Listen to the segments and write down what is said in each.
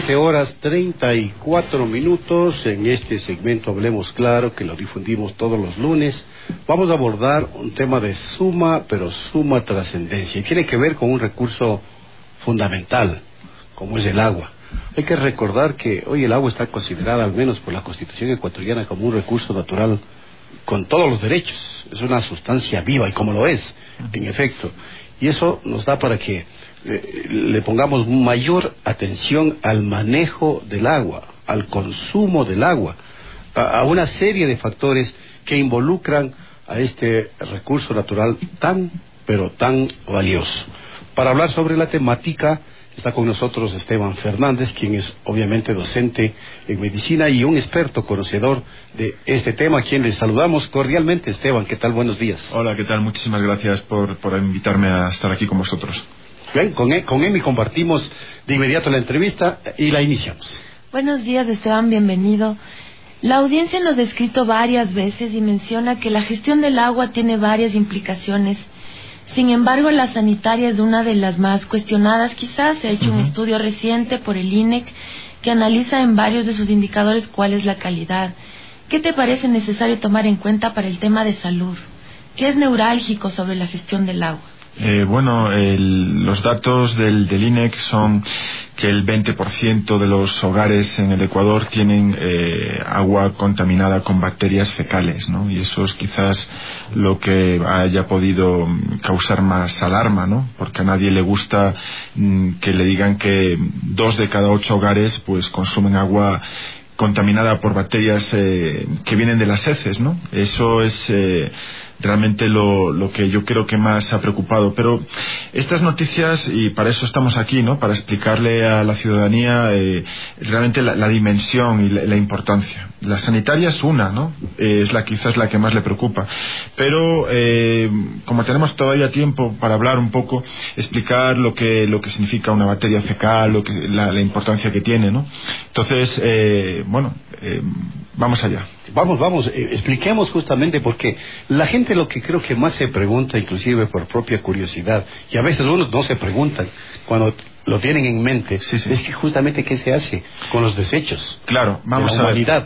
13:34 en este segmento Hablemos Claro, que lo difundimos todos los lunes. Vamos a abordar un tema de suma trascendencia, y tiene que ver con un recurso fundamental, como es el agua. Hay que recordar que hoy el agua está considerada, al menos por la Constitución ecuatoriana, como un recurso natural con todos los derechos. Es una sustancia viva, y como lo es, en efecto. Y eso nos da para que le pongamos mayor atención al manejo del agua, al consumo del agua, a una serie de factores que involucran a este recurso natural tan, pero tan valioso. Para hablar sobre la temática está con nosotros Esteban Fernández, quien es obviamente docente en medicina y un experto conocedor de este tema, a quien le saludamos cordialmente. Esteban, ¿qué tal? Buenos días. Hola, ¿qué tal? Muchísimas gracias por invitarme a estar aquí con vosotros. Bien, con Emi compartimos de inmediato la entrevista y la iniciamos. Buenos días, Esteban, bienvenido. La audiencia nos ha escrito varias veces y menciona que la gestión del agua tiene varias implicaciones. Sin embargo, la sanitaria es una de las más cuestionadas. Quizás se ha hecho un estudio reciente por el INEC que analiza en varios de sus indicadores cuál es la calidad. ¿Qué te parece necesario tomar en cuenta para el tema de salud? ¿Qué es neurálgico sobre la gestión del agua? Los datos del INEC son que el 20% de los hogares en el Ecuador tienen agua contaminada con bacterias fecales, ¿no? Y eso es quizás lo que haya podido causar más alarma, ¿no? Porque a nadie le gusta que le digan que 2 de cada 8 hogares pues consumen agua contaminada por bacterias que vienen de las heces, ¿no? Eso es realmente lo que yo creo que más ha preocupado. Pero estas noticias, y para eso estamos aquí, ¿no? Para explicarle a la ciudadanía realmente la dimensión y la importancia. La sanitaria es una, ¿no? Es quizás la que más le preocupa. Pero como tenemos todavía tiempo para hablar un poco, explicar lo que significa una bacteria fecal, la importancia que tiene, ¿no? Entonces, vamos allá. Vamos, expliquemos justamente, porque la gente lo que creo que más se pregunta, inclusive por propia curiosidad, y a veces uno no se preguntan cuando lo tienen en mente, es que justamente qué se hace con los desechos. Claro, vamos de la humanidad.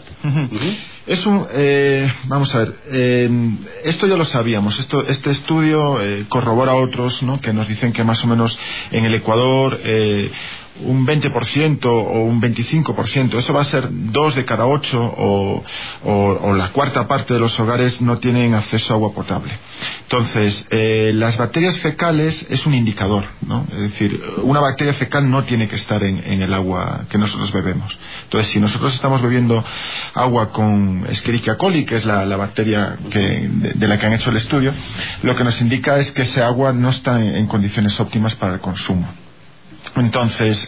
Vamos a ver, esto ya lo sabíamos. Este estudio corrobora otros, ¿no? Que nos dicen que más o menos en el Ecuador un 20% o un 25%, eso va a ser 2 de cada 8 o la cuarta parte de los hogares no tienen acceso a agua potable. Entonces, las bacterias fecales es un indicador, ¿no? Es decir, una bacteria fecal no tiene que estar en el agua que nosotros bebemos. Entonces, si nosotros estamos bebiendo agua con Escherichia coli, que es la bacteria de la que han hecho el estudio, lo que nos indica es que ese agua no está en condiciones óptimas para el consumo. Entonces,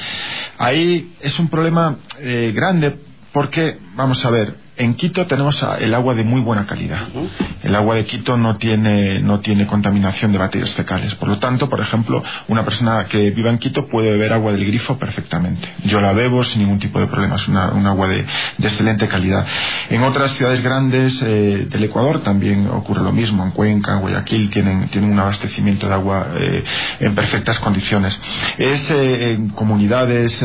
ahí es un problema grande, porque, vamos a ver, en Quito tenemos el agua de muy buena calidad. El agua de Quito no tiene contaminación de bacterias fecales. Por lo tanto, por ejemplo, una persona que viva en Quito puede beber agua del grifo perfectamente. Yo la bebo sin ningún tipo de problema. Es un agua de excelente calidad. En otras ciudades grandes del Ecuador también ocurre lo mismo. En Cuenca, en Guayaquil tienen un abastecimiento de agua en perfectas condiciones. Es en comunidades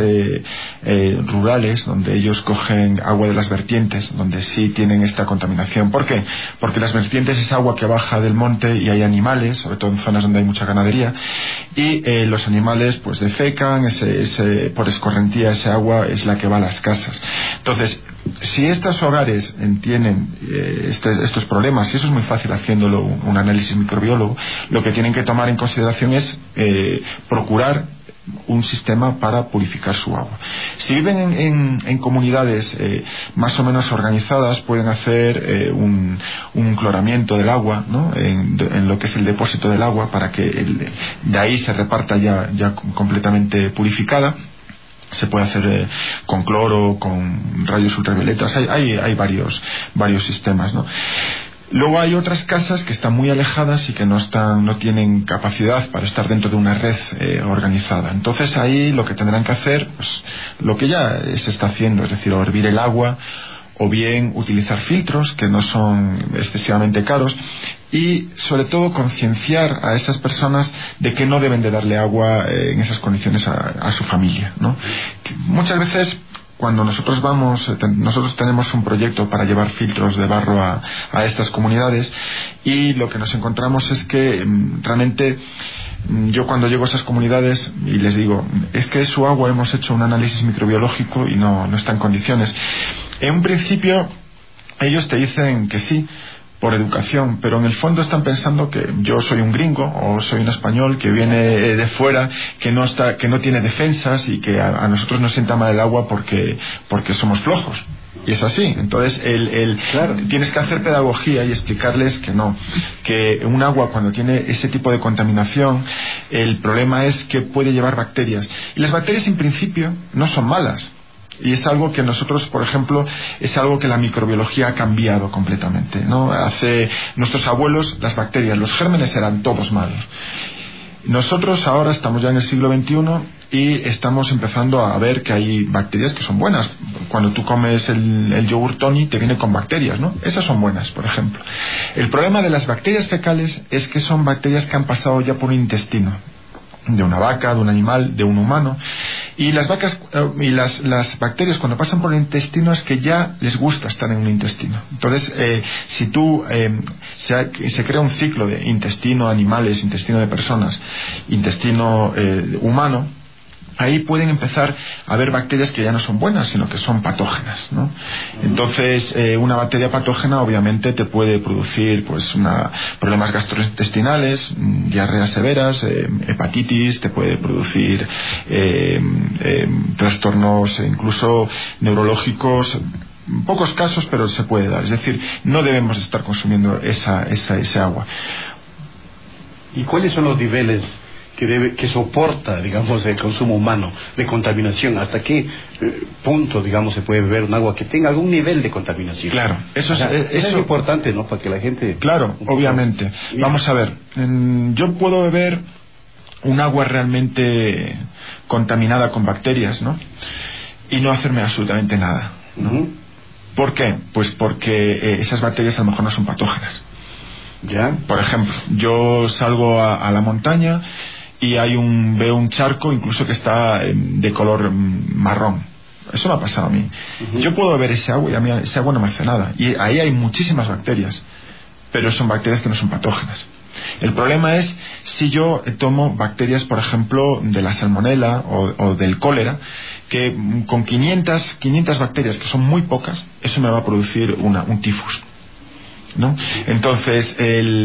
rurales donde ellos cogen agua de las vertientes, donde sí tienen esta contaminación. ¿Por qué? Porque las vertientes es agua que baja del monte y hay animales, sobre todo en zonas donde hay mucha ganadería, y los animales pues defecan, por escorrentía ese agua es la que va a las casas. Entonces, si estos hogares tienen estos problemas, y eso es muy fácil haciéndolo un análisis microbiólogo, lo que tienen que tomar en consideración es procurar un sistema para purificar su agua. Si viven en comunidades más o menos organizadas, pueden hacer un cloramiento del agua, ¿no? en lo que es el depósito del agua, para que de ahí se reparta ya completamente purificada. Se puede hacer con cloro, con rayos ultravioletas. Hay varios sistemas, ¿no? Luego hay otras casas que están muy alejadas y que no tienen capacidad para estar dentro de una red organizada. Entonces ahí lo que tendrán que hacer, pues lo que ya se está haciendo, es decir, o hervir el agua o bien utilizar filtros que no son excesivamente caros, y sobre todo concienciar a esas personas de que no deben de darle agua en esas condiciones a su familia, ¿no? Que muchas veces cuando nosotros tenemos un proyecto para llevar filtros de barro a estas comunidades, y lo que nos encontramos es que realmente yo cuando llego a esas comunidades y les digo, es que su agua hemos hecho un análisis microbiológico y no está en condiciones. En un principio ellos te dicen que sí, por educación, pero en el fondo están pensando que yo soy un gringo o soy un español que viene de fuera, que no tiene defensas, y que a nosotros nos sienta mal el agua porque somos flojos. Y es así. Entonces claro, tienes que hacer pedagogía y explicarles que no, que un agua cuando tiene ese tipo de contaminación, el problema es que puede llevar bacterias, y las bacterias en principio no son malas. Y es algo que nosotros, por ejemplo, es algo que la microbiología ha cambiado completamente, ¿no? Hace nuestros abuelos, las bacterias, los gérmenes eran todos malos. Nosotros ahora estamos ya en el siglo XXI y estamos empezando a ver que hay bacterias que son buenas. Cuando tú comes el yogur Tony te viene con bacterias, ¿no? Esas son buenas, por ejemplo. El problema de las bacterias fecales es que son bacterias que han pasado ya por un intestino de una vaca, de un animal, de un humano, y las vacas y las bacterias cuando pasan por el intestino es que ya les gusta estar en un intestino. Entonces si tú se crea un ciclo de intestino animales, intestino de personas, intestino humano, ahí pueden empezar a haber bacterias que ya no son buenas, sino que son patógenas, ¿no? Entonces una bacteria patógena obviamente te puede producir problemas gastrointestinales, diarreas severas, hepatitis, te puede producir trastornos incluso neurológicos. En pocos casos, pero se puede dar. Es decir, no debemos estar consumiendo esa agua. ¿Y cuáles son los niveles que soporta, digamos, el consumo humano de contaminación? ¿Hasta qué punto, digamos, se puede beber un agua que tenga algún nivel de contaminación? Claro, eso es importante, ¿no? Para que la gente... Claro, obviamente. Vamos a ver, yo puedo beber un agua realmente contaminada con bacterias, ¿no? Y no hacerme absolutamente nada, ¿no? ¿Por qué? Pues porque esas bacterias a lo mejor no son patógenas. ¿Ya? Por ejemplo, yo salgo a la montaña y veo un charco incluso que está de color marrón. Eso me ha pasado a mí. Yo puedo beber ese agua y a mí ese agua no me hace nada. Y ahí hay muchísimas bacterias, pero son bacterias que no son patógenas. El problema es si yo tomo bacterias, por ejemplo, de la salmonela o del cólera, que con 500 bacterias, que son muy pocas, eso me va a producir un tifus, ¿no? Entonces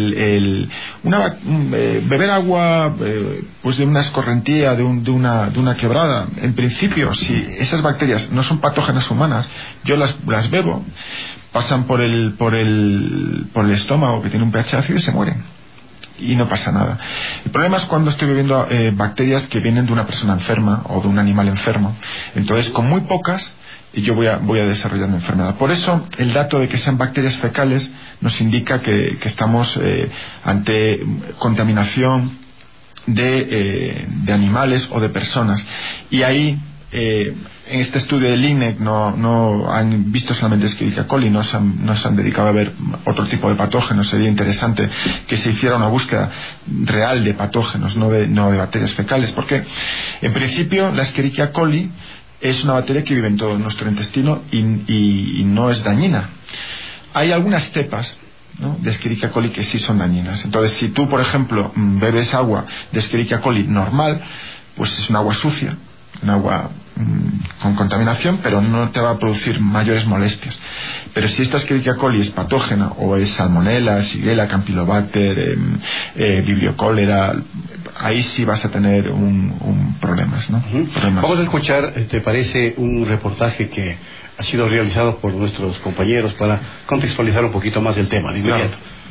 beber agua pues de una escorrentía, de una quebrada, en principio, si esas bacterias no son patógenas humanas, yo las bebo, pasan por el estómago, que tiene un pH ácido, y se mueren y no pasa nada. El problema es cuando estoy bebiendo bacterias que vienen de una persona enferma o de un animal enfermo. Entonces, con muy pocas yo voy a desarrollar una enfermedad. Por eso el dato de que sean bacterias fecales nos indica que estamos ante contaminación de animales o de personas. Y ahí en este estudio del INEC no han visto solamente Escherichia coli, no se han dedicado a ver otro tipo de patógenos. Sería interesante que se hiciera una búsqueda real de patógenos, no de bacterias fecales, porque en principio la Escherichia coli es una bacteria que vive en todo nuestro intestino y no es dañina. Hay algunas cepas, ¿no?, de Escherichia coli que sí son dañinas. Entonces, si tú, por ejemplo, bebes agua de Escherichia coli normal, pues es un agua sucia, un agua con contaminación, pero no te va a producir mayores molestias. Pero si esta Escherichia coli es patógena, o es salmonella, shigella, campylobacter, vibrio cólera, ahí sí vas a tener problemas, ¿no? Problemas. Vamos a escuchar, ¿te parece, un reportaje que ha sido realizado por nuestros compañeros para contextualizar un poquito más el tema de inmediato?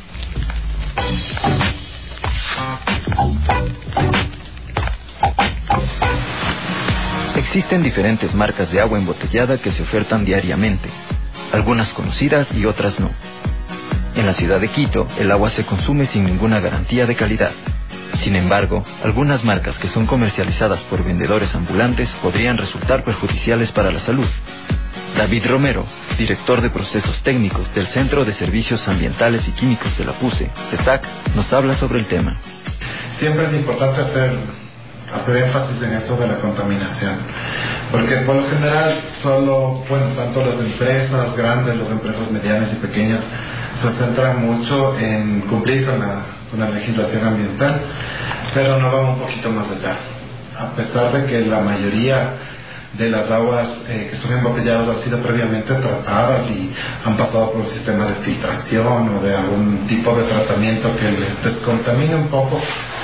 Existen diferentes marcas de agua embotellada que se ofertan diariamente, algunas conocidas y otras no. En la ciudad de Quito, el agua se consume sin ninguna garantía de calidad. Sin embargo, algunas marcas que son comercializadas por vendedores ambulantes podrían resultar perjudiciales para la salud. David Romero, director de procesos técnicos del Centro de Servicios Ambientales y Químicos de la PUCE, CETAC, nos habla sobre el tema. Siempre es importante hacer énfasis en esto de la contaminación, porque por lo general tanto las empresas grandes, las empresas medianas y pequeñas se centran mucho en cumplir con la legislación ambiental, pero no van un poquito más allá. A pesar de que la mayoría de las aguas que son embotelladas han sido previamente tratadas y han pasado por un sistema de filtración o de algún tipo de tratamiento que les descontamine un poco,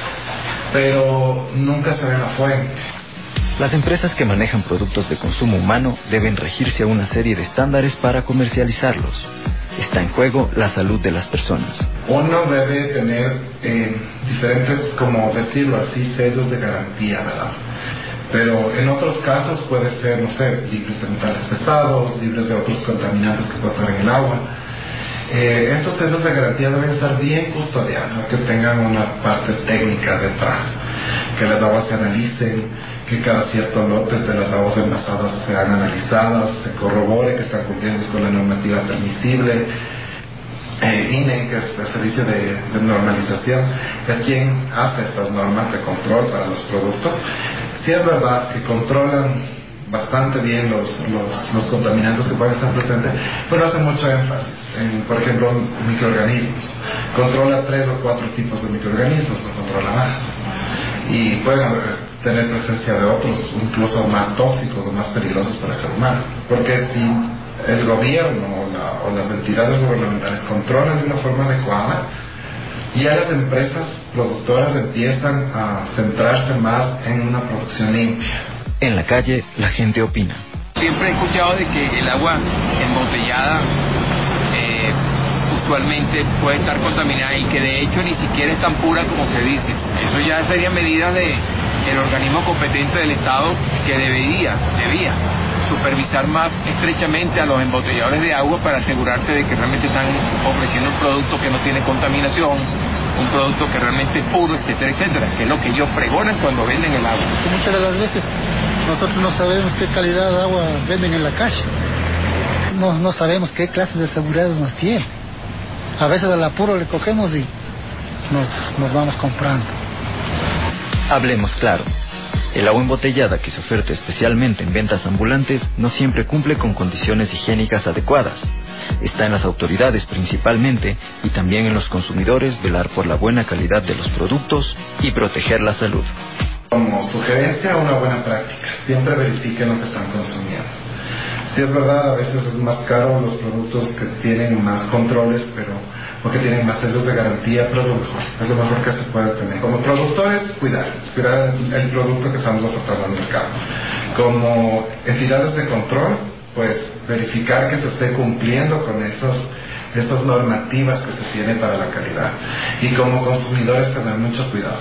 pero nunca se ve la fuente. Las empresas que manejan productos de consumo humano deben regirse a una serie de estándares para comercializarlos. Está en juego la salud de las personas. Uno debe tener diferentes, como decirlo así, sellos de garantía, ¿verdad? Pero en otros casos puede ser, libres de metales pesados, libres de otros contaminantes que pueden estar en el agua. Estos sellos de garantía deben estar bien custodiados, que tengan una parte técnica detrás, que las aguas se analicen, que cada cierto lote de las aguas envasadas sean analizadas, se corrobore que están cumpliendo con la normativa permisible. INE, que es el servicio de normalización, es quien hace estas normas de control para los productos. Sí es verdad que controlan bastante bien los contaminantes que pueden estar presentes, pero hace mucho énfasis en, por ejemplo, microorganismos. Controla 3 o 4 tipos de microorganismos, no controla más. Y pueden tener presencia de otros, incluso más tóxicos o más peligrosos para el ser humano. Porque si el gobierno o las entidades gubernamentales controlan de una forma adecuada, ya las empresas productoras empiezan a centrarse más en una producción limpia. En la calle, la gente opina. Siempre he escuchado de que el agua embotellada usualmente puede estar contaminada y que de hecho ni siquiera es tan pura como se dice. Eso ya sería medida del organismo competente del Estado que debía supervisar más estrechamente a los embotelladores de agua para asegurarse de que realmente están ofreciendo un producto que no tiene contaminación, un producto que realmente es puro, etcétera, etcétera, que es lo que ellos pregonan cuando venden el agua. Muchas de las veces nosotros no sabemos qué calidad de agua venden en la calle, no sabemos qué clase de seguridad nos tiene. A veces al apuro le cogemos y nos vamos comprando. Hablemos claro. El agua embotellada que se oferta especialmente en ventas ambulantes no siempre cumple con condiciones higiénicas adecuadas. Está en las autoridades principalmente y también en los consumidores velar por la buena calidad de los productos y proteger la salud. Como sugerencia, una buena práctica. Siempre verifiquen lo que están consumiendo. Sí es verdad, a veces es más caro los productos que tienen más controles, porque tienen más sellos de garantía, pero es lo mejor que se puede tener. Como productores, cuidar el producto que estamos ofertando al mercado. Como entidades de control, pues verificar que se esté cumpliendo con estas normativas que se tienen para la calidad. Y como consumidores, tener mucho cuidado.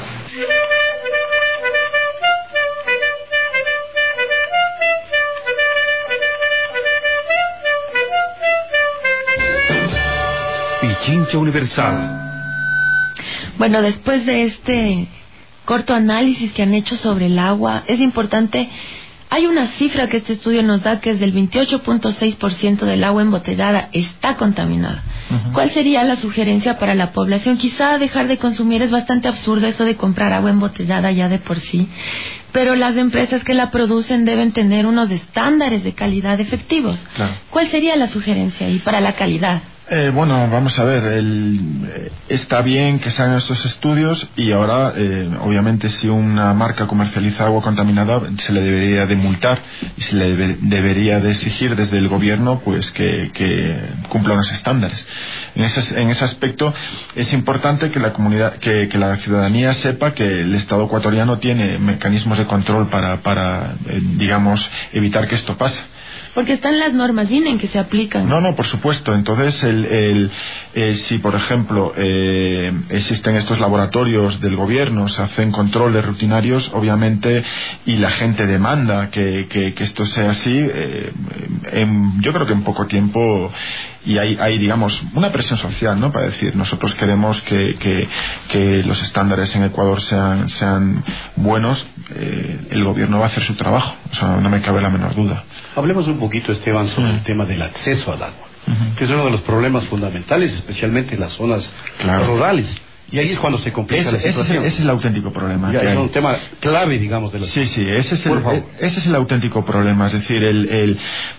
Pichincha Universal. Bueno, después de este corto análisis que han hecho sobre el agua, es importante, hay una cifra que este estudio nos da, que es del 28.6% del agua embotellada está contaminada. ¿Cuál sería la sugerencia para la población? Quizá dejar de consumir, es bastante absurdo eso de comprar agua embotellada ya de por sí, pero las empresas que la producen deben tener unos estándares de calidad efectivos. Claro. ¿Cuál sería la sugerencia ahí para la calidad? Bueno, vamos a ver, está bien que se hagan estos estudios y ahora, obviamente, si una marca comercializa agua contaminada, se le debería de multar y se le debería de exigir desde el gobierno pues que cumpla unos estándares. En ese aspecto es importante que la comunidad, que la ciudadanía sepa que el Estado ecuatoriano tiene mecanismos de control para digamos, evitar que esto pase. Porque están las normas INE que se aplican. No, por supuesto. Entonces, si por ejemplo existen estos laboratorios del gobierno, se hacen controles rutinarios, obviamente, y la gente demanda que esto sea así, yo creo que en poco tiempo, y hay digamos una presión social, ¿no? Para decir, nosotros queremos que los estándares en Ecuador sean buenos. el gobierno va a hacer su trabajo, eso no me cabe la menor duda. Hablemos un poquito, Esteban, sobre el tema del acceso al agua, que es uno de los problemas fundamentales, especialmente en las zonas rurales. Y ahí es cuando se complica la situación. Ese es el auténtico problema. Es un tema clave, digamos, de la Sí, ese es el auténtico problema. Es decir,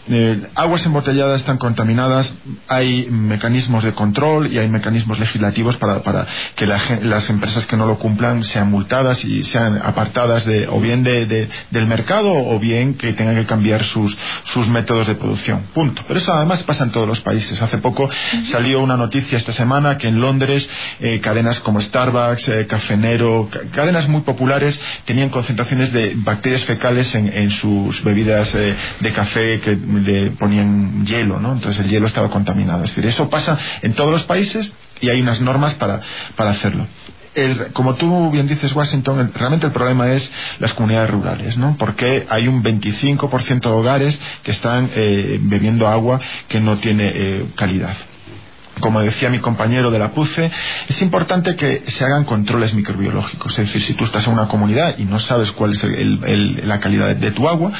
aguas embotelladas están contaminadas, hay mecanismos de control y hay mecanismos legislativos para que las empresas que no lo cumplan sean multadas y sean apartadas o bien del mercado o bien que tengan que cambiar sus métodos de producción. Punto. Pero eso además pasa en todos los países. Hace poco salió una noticia esta semana que en Londres cadenas como Starbucks, Café Nero, cadenas muy populares tenían concentraciones de bacterias fecales en sus bebidas de café que le ponían hielo, ¿no? Entonces el hielo estaba contaminado. Es decir, eso pasa en todos los países y hay unas normas para hacerlo. Como tú bien dices, Washington, realmente el problema es las comunidades rurales, ¿no? Porque hay un 25% de hogares que están bebiendo agua que no tiene calidad. Como decía mi compañero de la PUCE, es importante que se hagan controles microbiológicos. Es decir, si tú estás en una comunidad y no sabes cuál es la calidad de tu agua,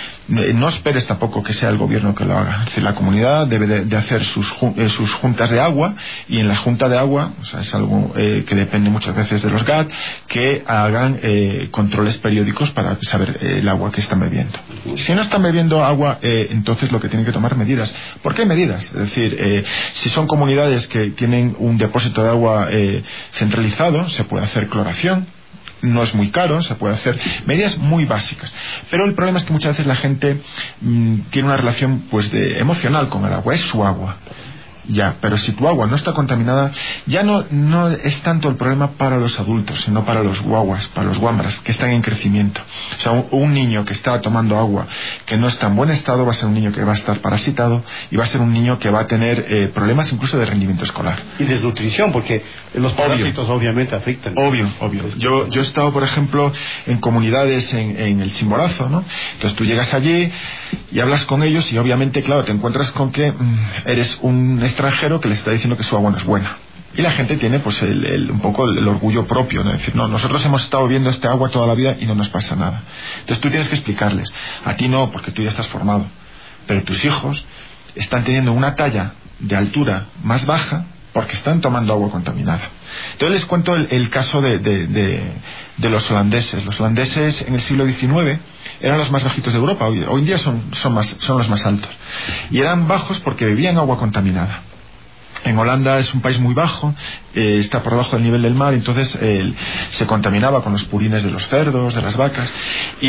no esperes tampoco que sea el gobierno que lo haga. Es decir, la comunidad debe de hacer sus juntas de agua, y en la junta de agua, o sea, es algo que depende muchas veces de los GAT, que hagan controles periódicos para saber el agua que están bebiendo. Si no están bebiendo agua, entonces lo que tienen que tomar medidas. ¿Por qué medidas? Es decir, si son comunidades que tienen un depósito de agua centralizado, se puede hacer cloración. No es muy caro, se puede hacer medidas muy básicas. Pero el problema es que muchas veces la gente tiene una relación emocional con el agua, es su agua. Ya, pero si tu agua no está contaminada, ya no es tanto el problema para los adultos, sino para los guaguas, para los guambras, que están en crecimiento. O sea, un niño que está tomando agua que no está en buen estado va a ser un niño que va a estar parasitado y va a ser un niño que va a tener problemas incluso de rendimiento escolar. Y desnutrición, porque los parásitos obviamente afectan. Obvio. Yo he estado, por ejemplo, en comunidades en el Chimborazo, ¿no? Entonces tú llegas allí y hablas con ellos y obviamente, claro, te encuentras con que eres un extranjero que le está diciendo que su agua no es buena. Y la gente tiene pues un poco el orgullo propio, ¿no? Es decir, no, nosotros hemos estado bebiendo este agua toda la vida y no nos pasa nada. Entonces tú tienes que explicarles. A ti no, porque tú ya estás formado. Pero tus hijos están teniendo una talla de altura más baja porque están tomando agua contaminada. Entonces les cuento el caso de los holandeses. Los holandeses en el siglo XIX eran los más bajitos de Europa. Hoy en día son los más altos. Y eran bajos porque bebían agua contaminada. En Holanda es un país muy bajo, está por debajo del nivel del mar, entonces se contaminaba con los purines de los cerdos, de las vacas, y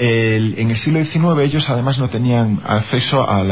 en el siglo XIX ellos además no tenían acceso a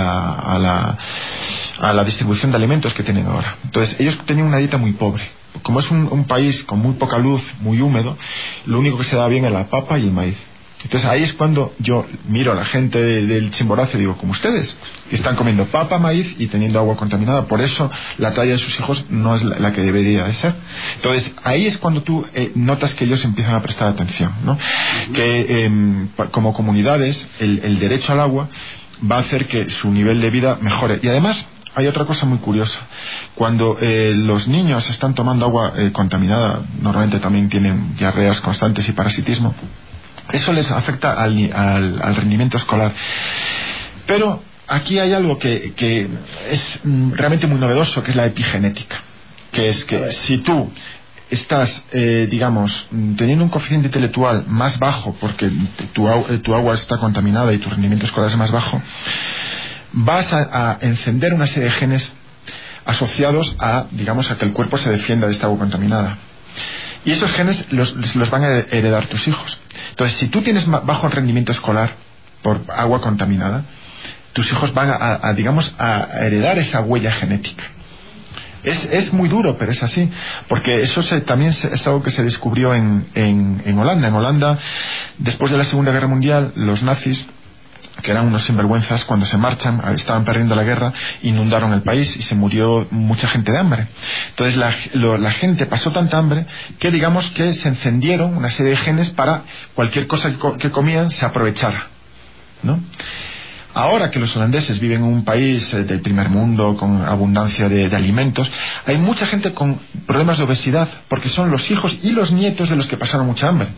la distribución de alimentos que tienen ahora. Entonces ellos tenían una dieta muy pobre. Como es un país con muy poca luz, muy húmedo, lo único que se da bien es la papa y el maíz. Entonces ahí es cuando yo miro a la gente del Chimborazo y digo, como ustedes, que están comiendo papa, maíz y teniendo agua contaminada, por eso la talla de sus hijos no es la que debería de ser. Entonces ahí es cuando tú notas que ellos empiezan a prestar atención, ¿no? Que como comunidades el derecho al agua va a hacer que su nivel de vida mejore. Y además hay otra cosa muy curiosa. Cuando los niños están tomando agua contaminada, normalmente también tienen diarreas constantes y parasitismo. Eso les afecta al rendimiento escolar. Pero aquí hay algo que es realmente muy novedoso, que es la epigenética. Que es que si tú estás, teniendo un coeficiente intelectual más bajo porque tu agua está contaminada y tu rendimiento escolar es más bajo, vas a encender una serie de genes asociados a que el cuerpo se defienda de esta agua contaminada. Y esos genes los van a heredar tus hijos. Entonces, si tú tienes bajo rendimiento escolar por agua contaminada, tus hijos van a heredar esa huella genética. Es muy duro, pero es así, porque eso también es algo que se descubrió en Holanda. En Holanda, después de la Segunda Guerra Mundial, los nazis, que eran unos sinvergüenzas, cuando se marchan, estaban perdiendo la guerra, inundaron el país y se murió mucha gente de hambre. Entonces la gente pasó tanta hambre que que se encendieron una serie de genes para cualquier cosa que comían se aprovechara, ¿no? Ahora que los holandeses viven en un país del primer mundo con abundancia de alimentos, hay mucha gente con problemas de obesidad porque son los hijos y los nietos de los que pasaron mucha hambre.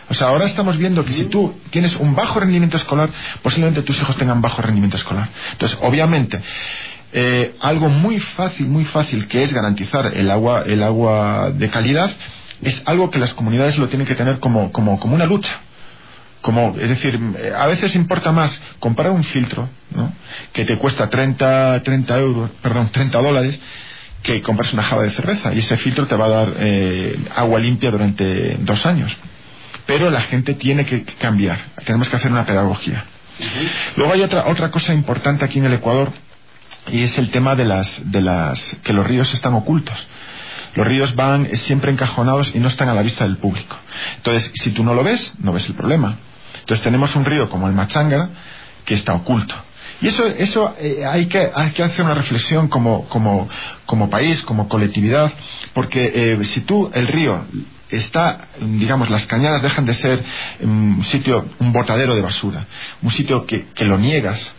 O sea, ahora estamos viendo que si tú tienes un bajo rendimiento escolar, posiblemente tus hijos tengan bajo rendimiento escolar. Entonces, obviamente, algo muy fácil que es garantizar el agua de calidad, es algo que las comunidades lo tienen que tener como una lucha. Es decir, a veces importa más comprar un filtro, ¿no?, que te cuesta $30, que comprarse una java de cerveza, y ese filtro te va a dar agua limpia durante 2 años. Pero la gente tiene que cambiar, tenemos que hacer una pedagogía. Luego hay otra cosa importante aquí en el Ecuador, y es el tema de que los ríos están ocultos. Los ríos van siempre encajonados y no están a la vista del público. Entonces, si tú no lo ves, no ves el problema. Entonces tenemos un río como el Machángara que está oculto. Y eso hay que hacer una reflexión como país, como colectividad, porque si el río está, digamos, las cañadas dejan de ser un botadero de basura, un sitio que lo niegas,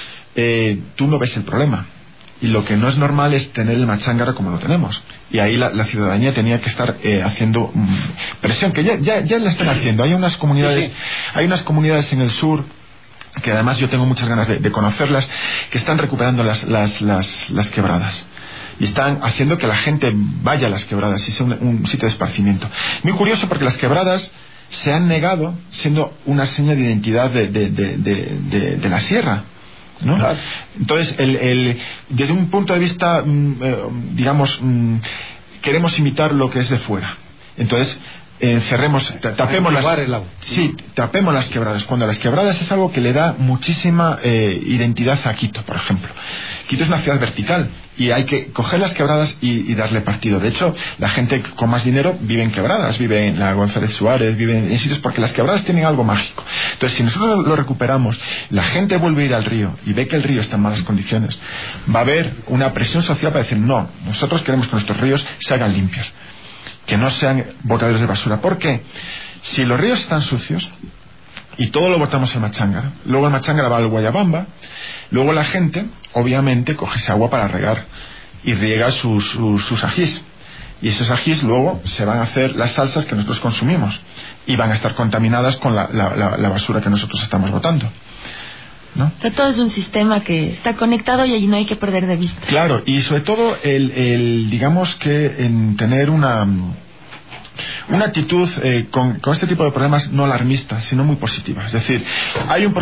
tú no ves el problema. Y lo que no es normal es tener el Machángara como lo tenemos. Y ahí la ciudadanía tenía que estar haciendo presión, que ya la están haciendo. Hay unas comunidades en el sur, que además yo tengo muchas ganas de conocerlas, que están recuperando las quebradas. Y están haciendo que la gente vaya a las quebradas y sea un sitio de esparcimiento. Muy curioso, porque las quebradas se han negado siendo una seña de identidad de la sierra, ¿no? Claro. Entonces, desde un punto de vista, digamos, queremos imitar lo que es de fuera. Entonces, tapemos las quebradas, cuando las quebradas es algo que le da muchísima identidad a Quito, por ejemplo. Quito es una ciudad vertical y hay que coger las quebradas y darle partido. De hecho, la gente con más dinero vive en quebradas, vive en la González Suárez, vive en sitios, porque las quebradas tienen algo mágico. Entonces, si nosotros lo recuperamos, la gente vuelve a ir al río y ve que el río está en malas condiciones, va a haber una presión social para decir: no, nosotros queremos que nuestros ríos se hagan limpios, que no sean botaderos de basura. ¿Por qué? Si los ríos están sucios y todo lo botamos al Machángara, luego el Machángara va al Guayabamba, luego la gente obviamente coge esa agua para regar y riega sus ajís, y esos ajís luego se van a hacer las salsas que nosotros consumimos y van a estar contaminadas con la basura que nosotros estamos botando, ¿no? O sea, todo es un sistema que está conectado y allí no hay que perder de vista. Claro, y sobre todo digamos que en tener una actitud con este tipo de problemas no alarmista, sino muy positiva. Es decir, hay un